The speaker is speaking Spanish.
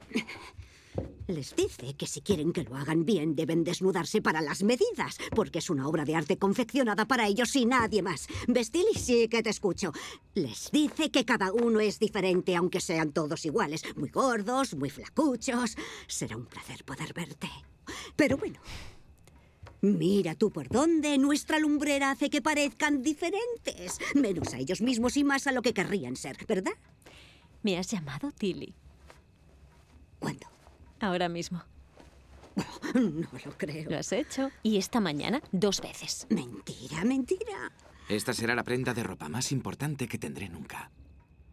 Les dice que si quieren que lo hagan bien, deben desnudarse para las medidas, porque es una obra de arte confeccionada para ellos y nadie más. Vestili, sí que te escucho. Les dice que cada uno es diferente, aunque sean todos iguales. Muy gordos, muy flacuchos. Será un placer poder verte. Pero bueno, mira tú por dónde nuestra lumbrera hace que parezcan diferentes. Menos a ellos mismos y más a lo que querrían ser, ¿verdad? ¿Me has llamado Tilly? ¿Cuándo? Ahora mismo. No lo creo. Lo has hecho. Y esta mañana 2 veces. Mentira, mentira. Esta será la prenda de ropa más importante que tendré nunca.